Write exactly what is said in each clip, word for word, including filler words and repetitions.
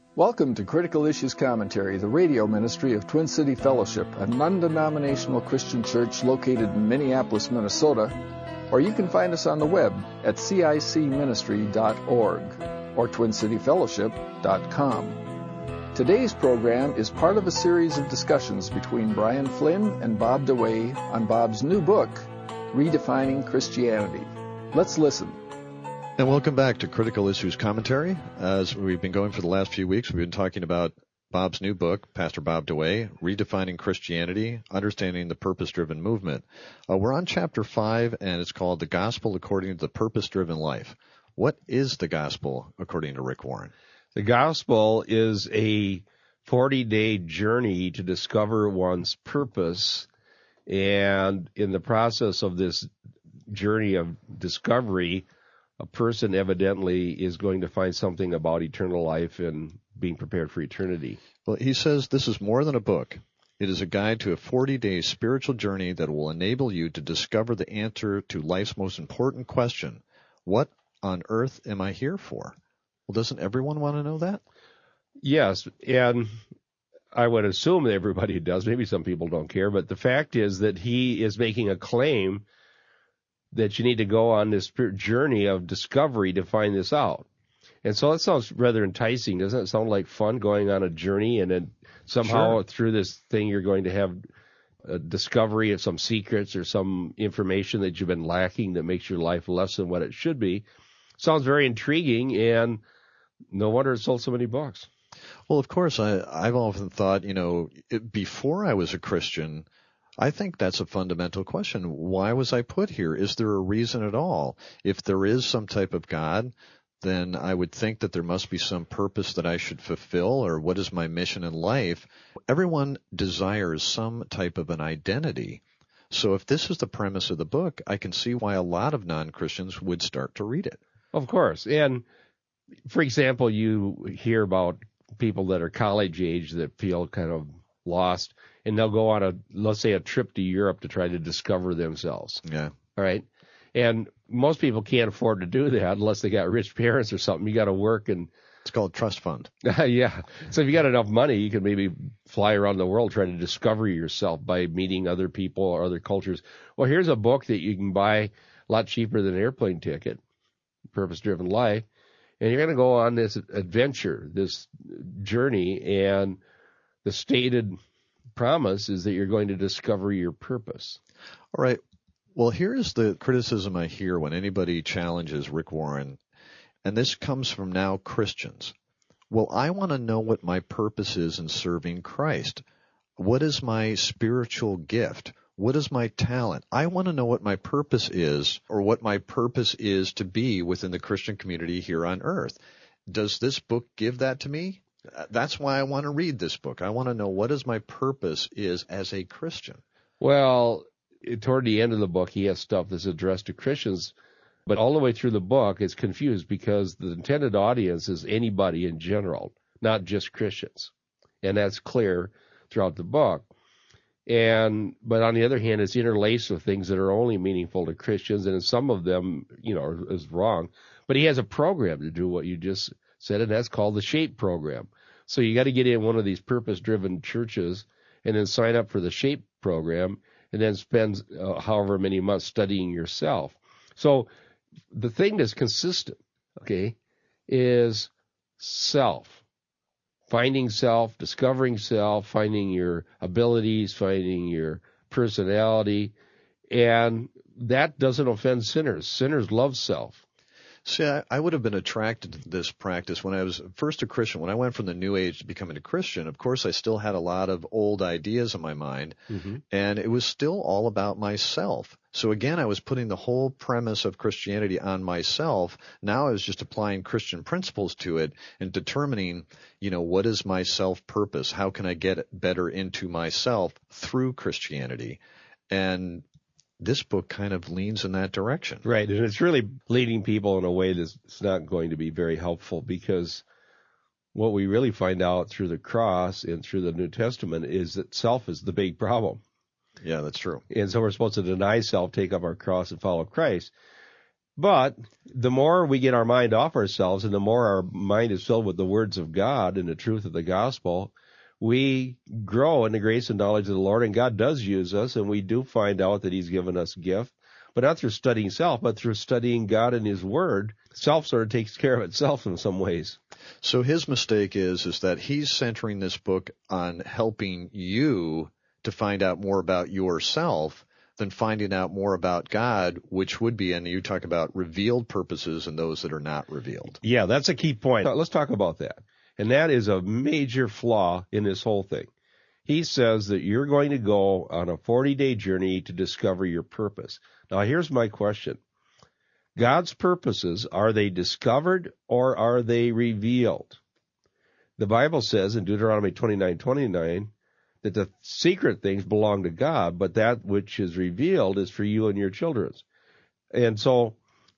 Welcome to Critical Issues Commentary, the radio ministry of Twin City Fellowship, a non-denominational Christian church located in Minneapolis, Minnesota, or you can find us on the web at c i c ministry dot org or twin city fellowship dot com. Today's program is part of a series of discussions between Brian Flynn and Bob DeWaay on Bob's new book, Redefining Christianity. Let's listen. And welcome back to Critical Issues Commentary. As we've been going for the last few weeks, we've been talking about Bob's new book, Pastor Bob DeWaay, Redefining Christianity, Understanding the Purpose-Driven Movement. Uh, we're on chapter five, and it's called The Gospel According to the Purpose-Driven Life. What is the gospel, according to Rick Warren? The gospel is a forty-day journey to discover one's purpose, and in the process of this journey of discovery, a person evidently is going to find something about eternal life and being prepared for eternity. Well, he says this is more than a book. It is a guide to a forty-day spiritual journey that will enable you to discover the answer to life's most important question. What on earth am I here for? Well, doesn't everyone want to know that? Yes, and I would assume that everybody does. Maybe some people don't care, but the fact is that he is making a claim that you need to go on this journey of discovery to find this out. And so that sounds rather enticing. Doesn't it sound like fun, going on a journey, and then somehow Sure. through this thing you're going to have a discovery of some secrets or some information that you've been lacking that makes your life less than what it should be? Sounds very intriguing, and no wonder it sold so many books. Well, of course, I, I've often thought, you know, it, before I was a Christian, I think that's a fundamental question. Why was I put here? Is there a reason at all? If there is some type of God, then I would think that there must be some purpose that I should fulfill, or what is my mission in life? Everyone desires some type of an identity. So if this is the premise of the book, I can see why a lot of non-Christians would start to read it. Of course. And, for example, you hear about people that are college age that feel kind of lost, and they'll go on a, let's say, a trip to Europe to try to discover themselves. Yeah. All right. And most people can't afford to do that unless they got rich parents or something. You got to work and. It's called trust fund. Yeah. So if you got enough money, you can maybe fly around the world trying to discover yourself by meeting other people or other cultures. Well, here's a book that you can buy a lot cheaper than an airplane ticket, Purpose-Driven Life. And you're going to go on this adventure, this journey, and the stated promise is that you're going to discover your purpose. All right. Well, here's the criticism I hear when anybody challenges Rick Warren, and this comes from now Christians. Well, I want to know what my purpose is in serving Christ. What is my spiritual gift? What is my talent? I want to know what my purpose is, or what my purpose is to be within the Christian community here on earth. Does this book give that to me? That's why I want to read this book. I want to know what is my purpose is as a Christian. Well, toward the end of the book, he has stuff that's addressed to Christians, but all the way through the book, it's confused because the intended audience is anybody in general, not just Christians. And that's clear throughout the book. And but on the other hand, it's interlaced with things that are only meaningful to Christians, and some of them, you know, is wrong. But he has a program to do what you just said, and that's called the SHAPE program. So you got to get in one of these purpose-driven churches and then sign up for the SHAPE program and then spend uh, however many months studying yourself. So the thing that's consistent, okay, is self. Finding self, discovering self, finding your abilities, finding your personality, and that doesn't offend sinners. Sinners love self. See, I, I would have been attracted to this practice when I was first a Christian. When I went from the New Age to becoming a Christian, of course, I still had a lot of old ideas in my mind, mm-hmm. and it was still all about myself. So again, I was putting the whole premise of Christianity on myself. Now I was just applying Christian principles to it and determining, you know, what is my self-purpose? How can I get better into myself through Christianity? And this book kind of leans in that direction. Right, and it's really leading people in a way that's not going to be very helpful, because what we really find out through the cross and through the New Testament is that self is the big problem. Yeah, that's true. And so we're supposed to deny self, take up our cross, and follow Christ. But the more we get our mind off ourselves and the more our mind is filled with the words of God and the truth of the gospel, we grow in the grace and knowledge of the Lord, and God does use us, and we do find out that he's given us a gift, but not through studying self, but through studying God and his word. Self sort of takes care of itself in some ways. So his mistake is, is that he's centering this book on helping you to find out more about yourself than finding out more about God, which would be, and you talk about revealed purposes and those that are not revealed. Yeah, that's a key point. Let's talk about that. And that is a major flaw in this whole thing. He says that you're going to go on a forty-day journey to discover your purpose. Now, here's my question. God's purposes, are they discovered or are they revealed? The Bible says in Deuteronomy twenty-nine twenty-nine that the secret things belong to God, but that which is revealed is for you and your children. And so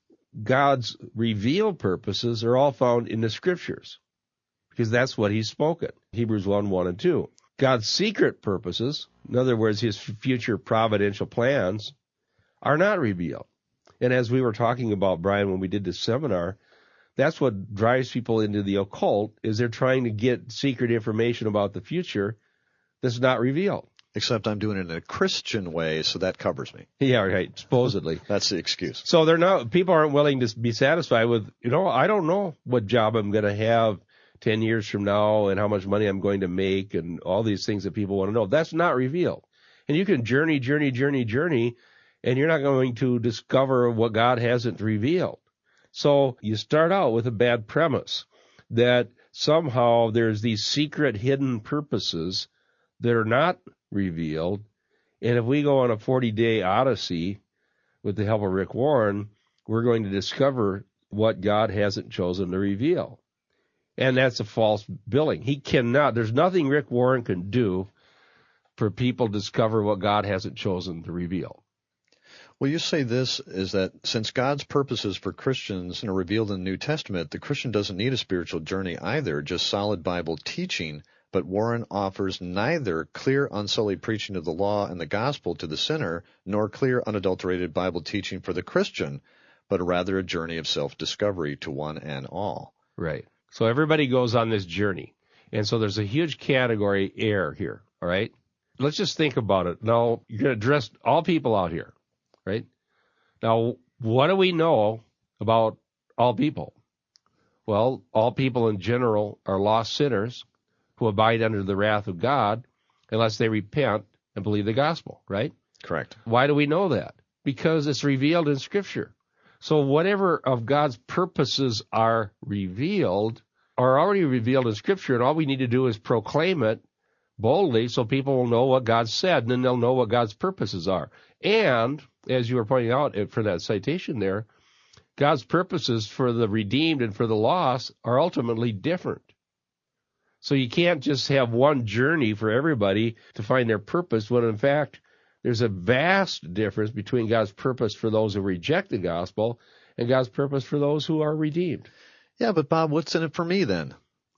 God's revealed purposes are all found in the Scriptures, because that's what he's spoken. Hebrews one, one and two. God's secret purposes, in other words, his future providential plans, are not revealed. And as we were talking about, Brian, when we did this seminar, that's what drives people into the occult, is they're trying to get secret information about the future that's not revealed. Except I'm doing it in a Christian way, so that covers me. Yeah, right, supposedly. That's the excuse. So they're not, people aren't willing to be satisfied with, you know, I don't know what job I'm going to have ten years from now and how much money I'm going to make and all these things that people want to know. That's not revealed. And you can journey, journey, journey, journey, and you're not going to discover what God hasn't revealed. So you start out with a bad premise that somehow there's these secret hidden purposes that are not revealed. And if we go on a forty-day odyssey with the help of Rick Warren, we're going to discover what God hasn't chosen to reveal. And that's a false billing. He cannot, there's nothing Rick Warren can do for people to discover what God hasn't chosen to reveal. Well, you say this is that since God's purposes for Christians are revealed in the New Testament, the Christian doesn't need a spiritual journey either, just solid Bible teaching. But Warren offers neither clear, unsullied preaching of the law and the gospel to the sinner, nor clear, unadulterated Bible teaching for the Christian, but rather a journey of self-discovery to one and all. Right. So everybody goes on this journey. And so there's a huge category error here, all right? Let's just think about it. Now, you're going to address all people out here, right? Now, what do we know about all people? Well, all people in general are lost sinners who abide under the wrath of God unless they repent and believe the gospel, right? Correct. Why do we know that? Because it's revealed in Scripture. So whatever of God's purposes are revealed are already revealed in Scripture, and all we need to do is proclaim it boldly so people will know what God said, and then they'll know what God's purposes are. And, as you were pointing out for that citation there, God's purposes for the redeemed and for the lost are ultimately different. So you can't just have one journey for everybody to find their purpose, when in fact there's a vast difference between God's purpose for those who reject the gospel and God's purpose for those who are redeemed. Yeah, but Bob, what's in it for me then?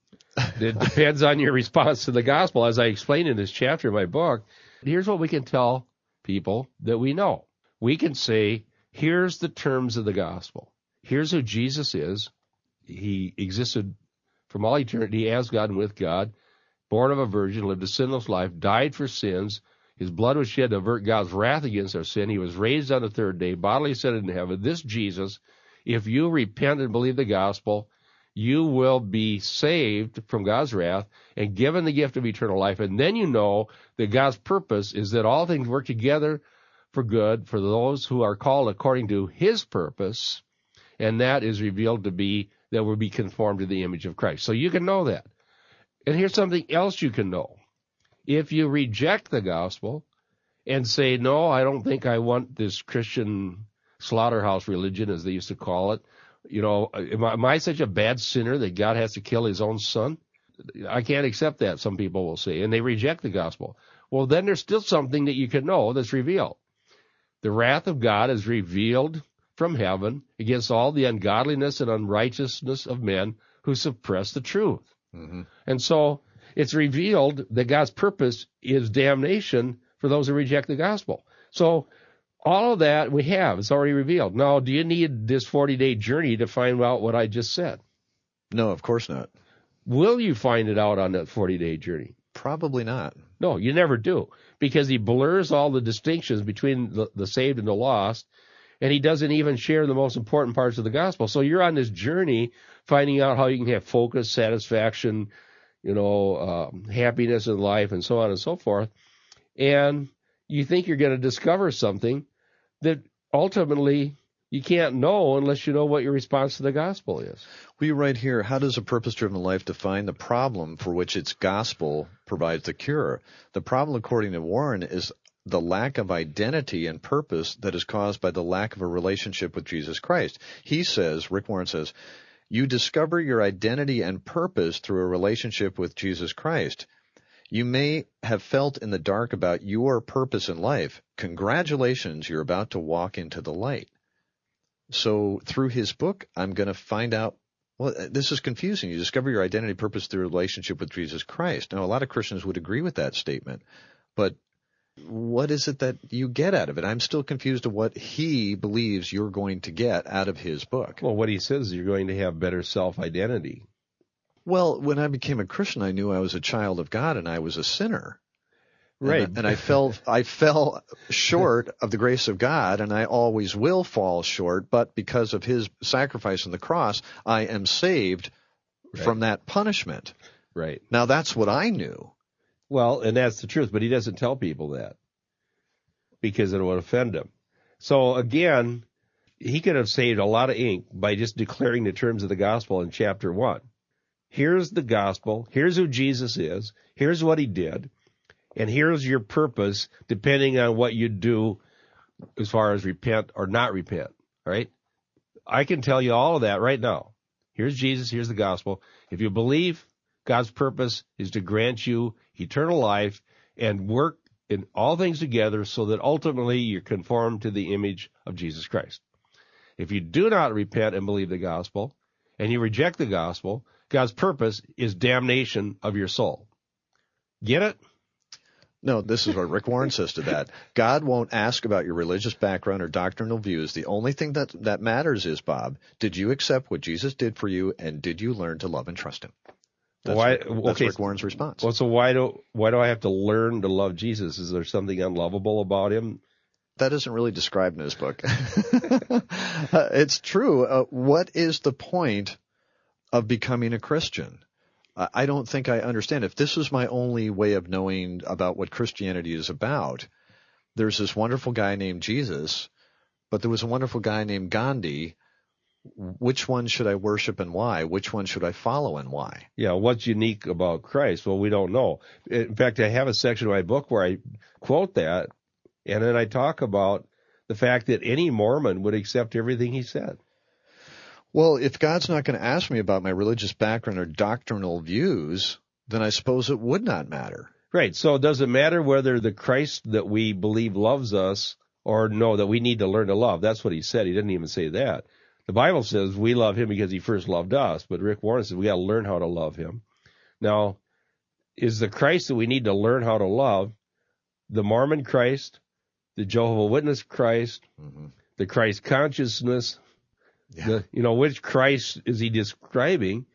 It depends on your response to the gospel. As I explained in this chapter of my book, here's what we can tell people that we know. We can say, here's the terms of the gospel. Here's who Jesus is. He existed from all eternity as God and with God, born of a virgin, lived a sinless life, died for sins. His blood was shed to avert God's wrath against our sin. He was raised on the third day, bodily ascended into heaven. This Jesus, if you repent and believe the gospel, you will be saved from God's wrath and given the gift of eternal life. And then you know that God's purpose is that all things work together for good for those who are called according to his purpose, and that is revealed to be that will be conformed to the image of Christ. So you can know that. And here's something else you can know. If you reject the gospel and say, no, I don't think I want this Christian slaughterhouse religion, as they used to call it, you know, am I, am I such a bad sinner that God has to kill his own son? I can't accept that, some people will say, and they reject the gospel. Well, then there's still something that you can know that's revealed. The wrath of God is revealed from heaven against all the ungodliness and unrighteousness of men who suppress the truth. Mm-hmm. And so it's revealed that God's purpose is damnation for those who reject the gospel. So All of that we have. It's already revealed. Now, do you need this forty-day journey to find out what I just said? No, of course not. Will you find it out on that forty-day journey? Probably not. No, you never do, because he blurs all the distinctions between the, the saved and the lost, and he doesn't even share the most important parts of the gospel. So you're on this journey finding out how you can have focus, satisfaction, you know, um, happiness in life, and so on and so forth. And you think you're going to discover something that ultimately you can't know unless you know what your response to the gospel is. We write here, how does a purpose-driven life define the problem for which its gospel provides the cure? The problem, according to Warren, is the lack of identity and purpose that is caused by the lack of a relationship with Jesus Christ. He says, Rick Warren says, you discover your identity and purpose through a relationship with Jesus Christ. You may have felt in the dark about your purpose in life. Congratulations, you're about to walk into the light. So through his book, I'm going to find out, well, this is confusing. You discover your identity purpose through a relationship with Jesus Christ. Now, a lot of Christians would agree with that statement, but what is it that you get out of it? I'm still confused of what he believes you're going to get out of his book. Well, what he says is you're going to have better self-identity. Well, when I became a Christian, I knew I was a child of God and I was a sinner. Right. And, and I fell I fell short of the grace of God, and I always will fall short, but because of his sacrifice on the cross, I am saved right. from that punishment. Right. Now, that's what I knew. Well, and that's the truth, but he doesn't tell people that because it would offend him. So, again, he could have saved a lot of ink by just declaring the terms of the gospel in chapter one. Here's the gospel. Here's who Jesus is. Here's what he did. And here's your purpose depending on what you do as far as repent or not repent, right? I can tell you all of that right now. Here's Jesus. Here's the gospel. If you believe, God's purpose is to grant you eternal life and work in all things together so that ultimately you're conformed to the image of Jesus Christ. If you do not repent and believe the gospel and you reject the gospel, God's purpose is damnation of your soul. Get it? No, this is what Rick Warren says to that. God won't ask about your religious background or doctrinal views. The only thing that, that matters is, Bob, did you accept what Jesus did for you, and did you learn to love and trust him? That's, why, Rick, that's okay. Rick Warren's response. Well, so why do why do I have to learn to love Jesus? Is there something unlovable about him? That isn't really described in his book. uh, it's true. Uh, what is the point of becoming a Christian? I don't think I understand. If this was my only way of knowing about what Christianity is about, there's this wonderful guy named Jesus, but there was a wonderful guy named Gandhi. Which one should I worship and why? Which one should I follow and why? Yeah, what's unique about Christ? Well, we don't know. In fact, I have a section of my book where I quote that, and then I talk about the fact that any Mormon would accept everything he said. Well, if God's not going to ask me about my religious background or doctrinal views, then I suppose it would not matter. Right. So does it matter whether the Christ that we believe loves us or no, that we need to learn to love? That's what he said. He didn't even say that. The Bible says we love him because he first loved us, but Rick Warren says we got to learn how to love him. Now, is the Christ that we need to learn how to love the Mormon Christ, the Jehovah's Witness Christ, mm-hmm. the Christ consciousness? Yeah. The, you know, which Christ is he describing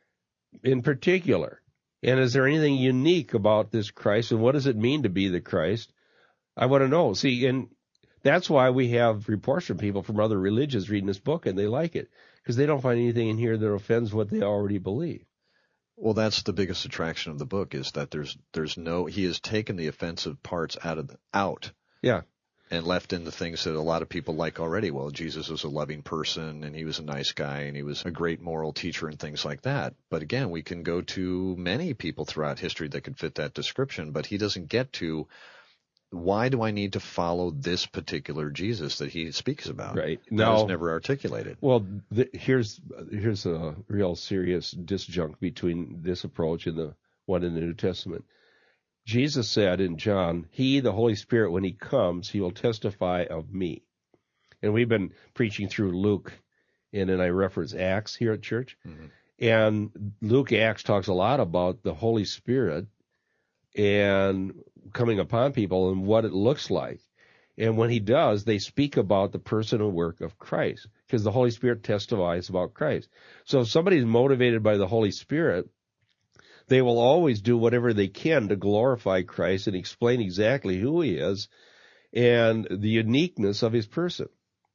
in particular? And is there anything unique about this Christ? And what does it mean to be the Christ? I want to know. See, and that's why we have reports from people from other religions reading this book, and they like it, because they don't find anything in here that offends what they already believe. Well, that's the biggest attraction of the book, is that there's there's no, he has taken the offensive parts out of the, out. Yeah. And left in the things that a lot of people like already. Well, Jesus was a loving person, and he was a nice guy, and he was a great moral teacher and things like that. But again, we can go to many people throughout history that could fit that description, but he doesn't get to, why do I need to follow this particular Jesus that he speaks about? Right. Now, that was never articulated. Well, the, here's here's a real serious disjunct between this approach and the one in the New Testament. Jesus said in John, he, the Holy Spirit, when he comes, he will testify of me. And we've been preaching through Luke, and then I reference Acts here at church. Mm-hmm. And Luke Acts talks a lot about the Holy Spirit and coming upon people and what it looks like. And when he does, they speak about the person and work of Christ, because the Holy Spirit testifies about Christ. So if somebody's motivated by the Holy Spirit, they will always do whatever they can to glorify Christ and explain exactly who he is and the uniqueness of his person.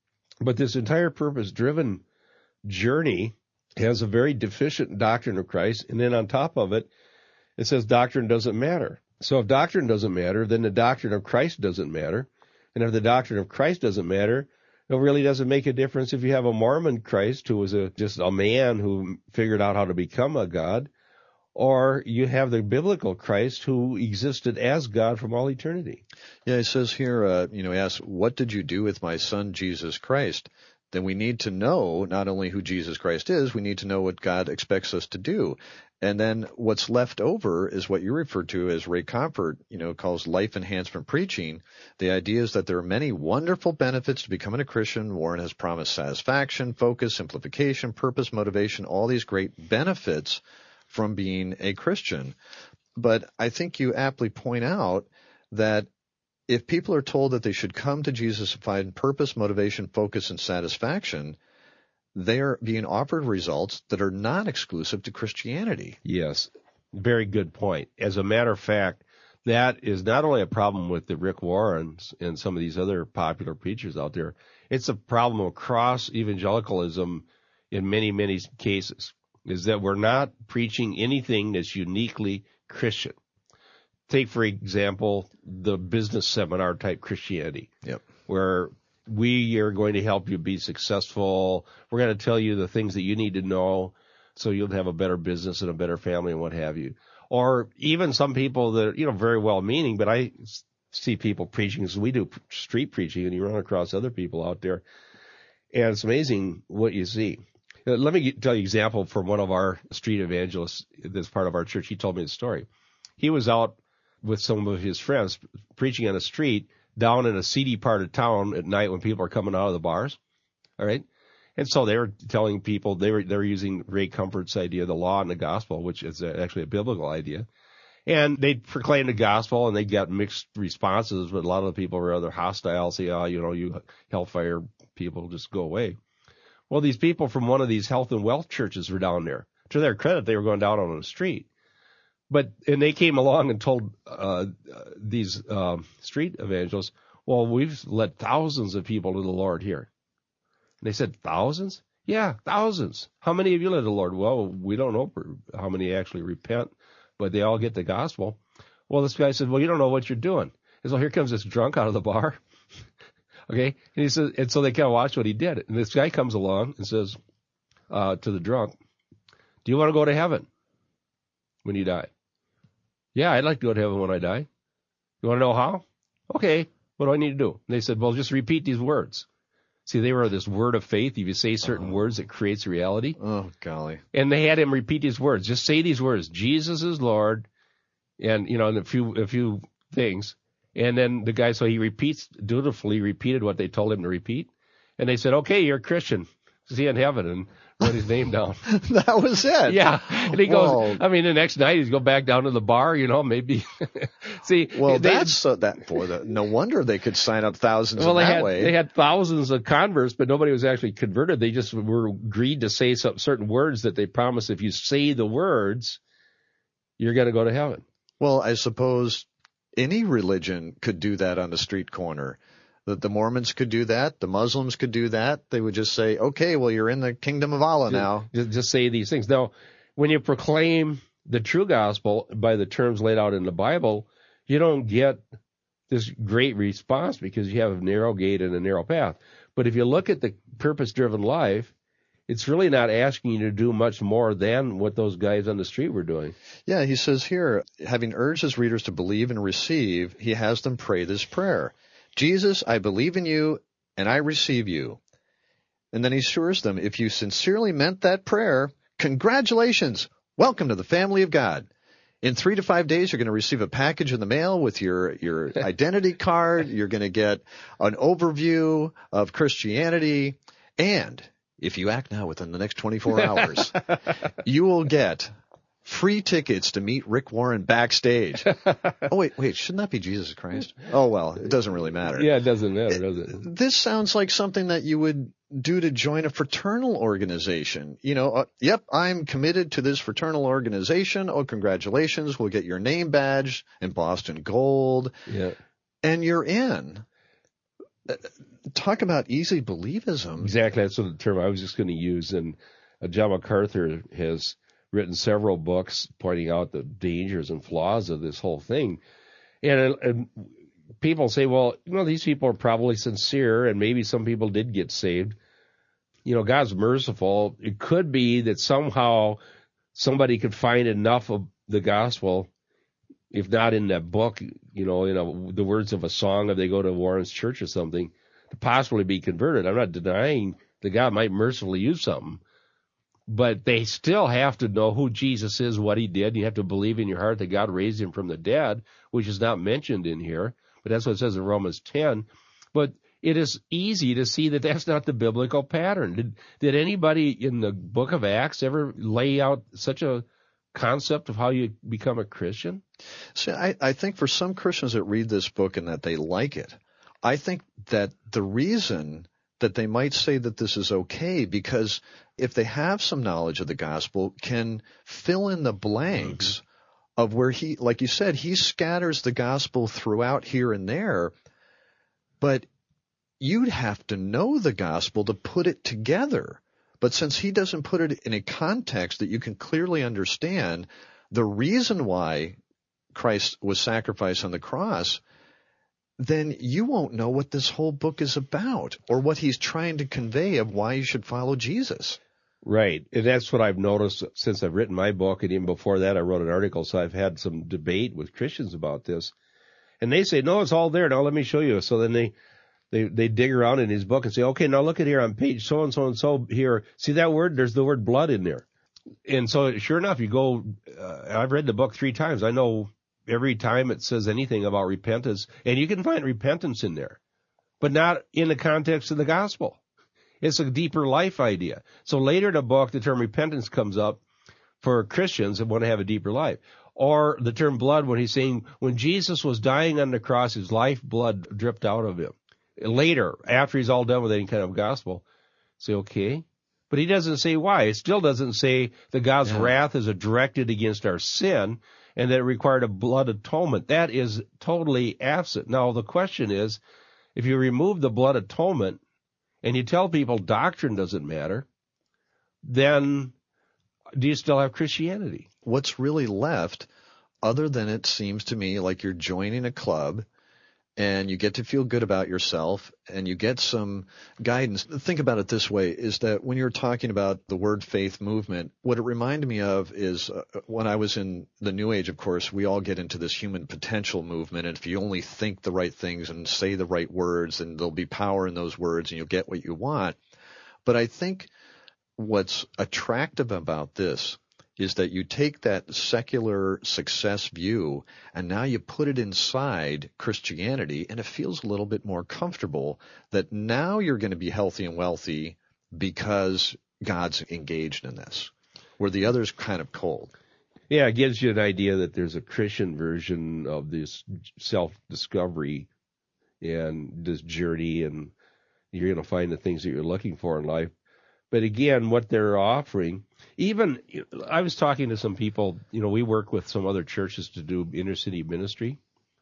But this entire purpose-driven journey has a very deficient doctrine of Christ, and then on top of it, it says doctrine doesn't matter. So if doctrine doesn't matter, then the doctrine of Christ doesn't matter. And if the doctrine of Christ doesn't matter, it really doesn't make a difference if you have a Mormon Christ who was a, just a man who figured out how to become a God, or you have the biblical Christ who existed as God from all eternity. Yeah, it says here, uh, you know, he asks, what did you do with my son, Jesus Christ? Then we need to know not only who Jesus Christ is, we need to know what God expects us to do. And then what's left over is what you referred to as Ray Comfort, you know, calls life enhancement preaching. The idea is that there are many wonderful benefits to becoming a Christian. Warren has promised satisfaction, focus, simplification, purpose, motivation, all these great benefits from being a Christian. But I think you aptly point out that if people are told that they should come to Jesus and find purpose, motivation, focus, and satisfaction, they are being offered results that are not exclusive to Christianity. Yes, very good point. As a matter of fact, that is not only a problem with the Rick Warrens and some of these other popular preachers out there, it's a problem across evangelicalism in many, many cases, is that we're not preaching anything that's uniquely Christian. Take, for example, the business seminar type Christianity, yep, where we are going to help you be successful. We're going to tell you the things that you need to know so you'll have a better business and a better family and what have you. Or even some people that are, you know, very well meaning, but I see people preaching, so we do street preaching, and you run across other people out there, and it's amazing what you see. Let me tell you an example from one of our street evangelists that's part of our church. He told me the story. He was out with some of his friends preaching on a street down in a seedy part of town at night when people are coming out of the bars. All right. And so they were telling people, they were, they were using Ray Comfort's idea, the law and the gospel, which is actually a biblical idea. And they proclaimed the gospel, and they got mixed responses, but a lot of the people were rather hostile, say, oh, you know, you hellfire people, just go away. Well, these people from one of these health and wealth churches were down there. To their credit, they were going down on the street. But, and they came along and told uh, these uh, street evangelists, well, we've led thousands of people to the Lord here. And they said, thousands? Yeah, thousands. How many of you led the Lord? Well, we don't know how many actually repent, but they all get the gospel. Well, this guy said, well, you don't know what you're doing. And so here comes this drunk out of the bar. Okay? And he says, and so they kind of watch what he did. And this guy comes along and says uh, to the drunk, do you want to go to heaven when you die? Yeah, I'd like to go to heaven when I die. You want to know how? Okay, what do I need to do? And they said, well, just repeat these words. See, they were this word of faith. If you say certain oh. words, it creates reality. Oh, golly. And they had him repeat these words. Just say these words. Jesus is Lord. And, you know, and a few, a few things. And then the guy, so he repeats, dutifully repeated what they told him to repeat. And they said, okay, you're a Christian. See you in heaven. And wrote his name down. That was it. Yeah. And he goes, Whoa. I mean, the next night he's go back down to the bar, you know, maybe. See, well, they, that's so that boy, the, no wonder they could sign up thousands well, in they that had, way. They had thousands of converts, but nobody was actually converted. They just were agreed to say some certain words that they promised if you say the words, you're going to go to heaven. Well, I suppose any religion could do that on the street corner. That the Mormons could do that, the Muslims could do that. They would just say, okay, well, you're in the kingdom of Allah now. Just, just say these things. Now, when you proclaim the true gospel by the terms laid out in the Bible, you don't get this great response because you have a narrow gate and a narrow path. But if you look at the purpose-driven life, it's really not asking you to do much more than what those guys on the street were doing. Yeah, he says here, having urged his readers to believe and receive, he has them pray this prayer. Jesus, I believe in you, and I receive you. And then he assures them, if you sincerely meant that prayer, congratulations, welcome to the family of God. In three to five days, you're going to receive a package in the mail with your, your identity card. You're going to get an overview of Christianity. And if you act now within the next twenty-four hours, you will get free tickets to meet Rick Warren backstage. Oh, wait, wait, shouldn't that be Jesus Christ? Oh, well, it doesn't really matter. Yeah, it doesn't matter, does it? This sounds like something that you would do to join a fraternal organization. You know, uh, yep, I'm committed to this fraternal organization. Oh, congratulations. We'll get your name badge in Boston gold. Yeah. And you're in. Uh, talk about easy believism. Exactly. That's the term I was just going to use. And uh, John MacArthur has written several books pointing out the dangers and flaws of this whole thing. And, and people say, well, you know, these people are probably sincere, and maybe some people did get saved. You know, God's merciful. It could be that somehow somebody could find enough of the gospel, if not in that book, you know, in a, the words of a song, if they go to Warren's church or something, to possibly be converted. I'm not denying that God might mercifully use something, but they still have to know who Jesus is, what he did. You have to believe in your heart that God raised him from the dead, which is not mentioned in here, but that's what it says in Romans ten. But it is easy to see that that's not the biblical pattern. Did, did anybody in the book of Acts ever lay out such a concept of how you become a Christian? See, I, I think for some Christians that read this book and that they like it, I think that the reason that they might say that this is okay, because if they have some knowledge of the gospel, can fill in the blanks mm-hmm. of where he, like you said, he scatters the gospel throughout here and there, but you'd have to know the gospel to put it together. But since he doesn't put it in a context that you can clearly understand, the reason why Christ was sacrificed on the cross, then you won't know what this whole book is about or what he's trying to convey of why you should follow Jesus. Right. And that's what I've noticed since I've written my book. And even before that, I wrote an article. So I've had some debate with Christians about this. And they say, no, it's all there. Now let me show you. So then they, they, they dig around in his book and say, okay, now look at here on page so and so and so here. See that word? There's the word blood in there. And so sure enough, you go, uh, I've read the book three times. I know every time it says anything about repentance, and you can find repentance in there, but not in the context of the gospel. It's a deeper life idea. So later in the book, the term repentance comes up for Christians that want to have a deeper life. Or the term blood, when he's saying when Jesus was dying on the cross, his life blood dripped out of him. Later, after he's all done with any kind of gospel, say, okay. But he doesn't say why. It still doesn't say that God's yeah. wrath is directed against our sin and that it required a blood atonement. That is totally absent. Now, the question is, if you remove the blood atonement and you tell people doctrine doesn't matter, then do you still have Christianity? What's really left, other than it seems to me like you're joining a club and you get to feel good about yourself and you get some guidance. Think about it this way, is that when you're talking about the word faith movement, what it reminded me of is uh, when I was in the New Age, of course, we all get into this human potential movement. And if you only think the right things and say the right words, then there'll be power in those words and you'll get what you want. But I think what's attractive about this is that you take that secular success view and now you put it inside Christianity, and it feels a little bit more comfortable that now you're going to be healthy and wealthy because God's engaged in this, where the other's kind of cold. Yeah, it gives you an idea that there's a Christian version of this self-discovery and this journey, and you're going to find the things that you're looking for in life. But again, what they're offering, even, I was talking to some people, you know, we work with some other churches to do inner city ministry,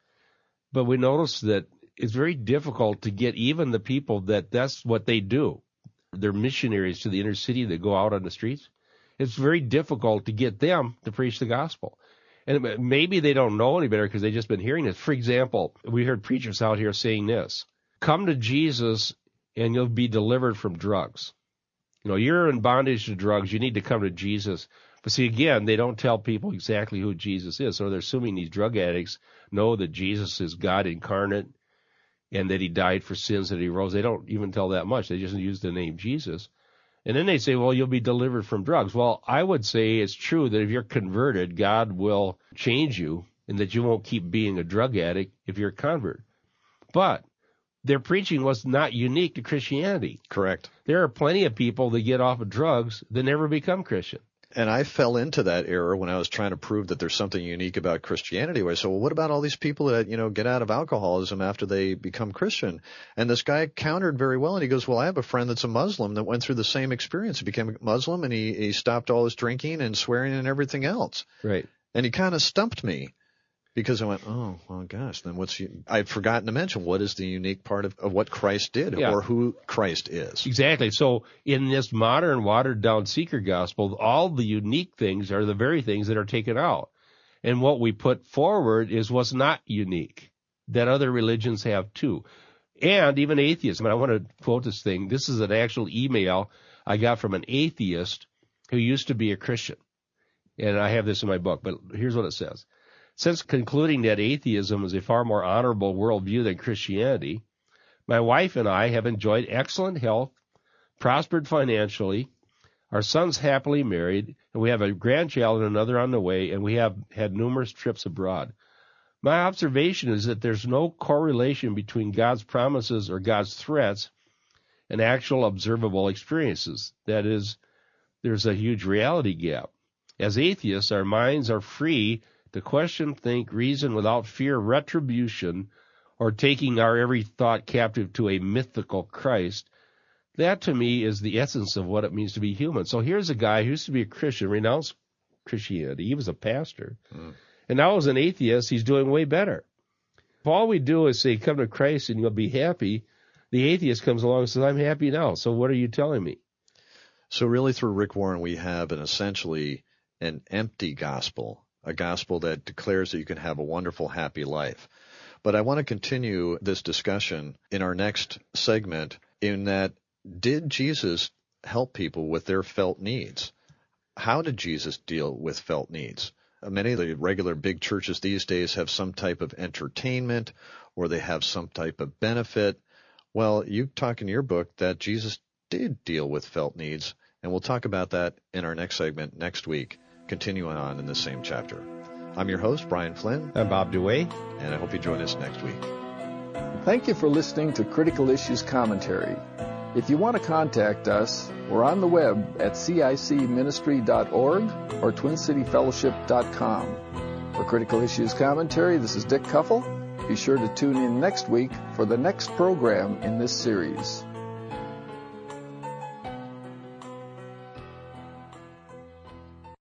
but we noticed that it's very difficult to get even the people that that's what they do. They're missionaries to the inner city that go out on the streets. It's very difficult to get them to preach the gospel. And maybe they don't know any better because they've just been hearing it. For example, we heard preachers out here saying this: come to Jesus and you'll be delivered from drugs. You know, you're in bondage to drugs. You need to come to Jesus. But see, again, they don't tell people exactly who Jesus is. So they're assuming these drug addicts know that Jesus is God incarnate and that he died for sins, that he rose. They don't even tell that much. They just use the name Jesus. And then they say, well, you'll be delivered from drugs. Well, I would say it's true that if you're converted, God will change you and that you won't keep being a drug addict if you're a convert. But their preaching was not unique to Christianity. Correct. There are plenty of people that get off of drugs that never become Christian. And I fell into that error when I was trying to prove that there's something unique about Christianity. Where I said, well, what about all these people that, you know, get out of alcoholism after they become Christian? And this guy countered very well, and he goes, well, I have a friend that's a Muslim that went through the same experience. He became a Muslim, and he, he stopped all his drinking and swearing and everything else. Right. And he kind of stumped me. Because I went, oh, well, gosh, then what's, I've forgotten to mention what is the unique part of, of what Christ did yeah. or who Christ is. Exactly. So in this modern, watered-down seeker gospel, all the unique things are the very things that are taken out. And what we put forward is what's not unique, that other religions have too. And even atheism. And I want to quote this thing. This is an actual email I got from an atheist who used to be a Christian. And I have this in my book, but here's what it says. Since concluding that atheism is a far more honorable worldview than Christianity, my wife and I have enjoyed excellent health, prospered financially, our son's happily married, and we have a grandchild and another on the way, and we have had numerous trips abroad. My observation is that there's no correlation between God's promises or God's threats and actual observable experiences. That is, there's a huge reality gap. As atheists, our minds are free to question, think, reason without fear of retribution or taking our every thought captive to a mythical Christ. That, to me, is the essence of what it means to be human. So here's a guy who used to be a Christian, renounced Christianity. He was a pastor. Mm. And now as an atheist, he's doing way better. If all we do is say, come to Christ and you'll be happy, the atheist comes along and says, I'm happy now. So what are you telling me? So really through Rick Warren, we have an essentially an empty gospel. A gospel that declares that you can have a wonderful, happy life. But I want to continue this discussion in our next segment in that, did Jesus help people with their felt needs? How did Jesus deal with felt needs? Many of the regular big churches these days have some type of entertainment or they have some type of benefit. Well, you talk in your book that Jesus did deal with felt needs, and we'll talk about that in our next segment next week. Continuing on in the same chapter. I'm your host, Brian Flynn. I'm Bob DeWay. And I hope you join us next week. Thank you for listening to Critical Issues Commentary. If you want to contact us, we're on the web at C I C ministry dot org or twin city fellowship dot com. For Critical Issues Commentary, this is Dick Kuffel. Be sure to tune in next week for the next program in this series.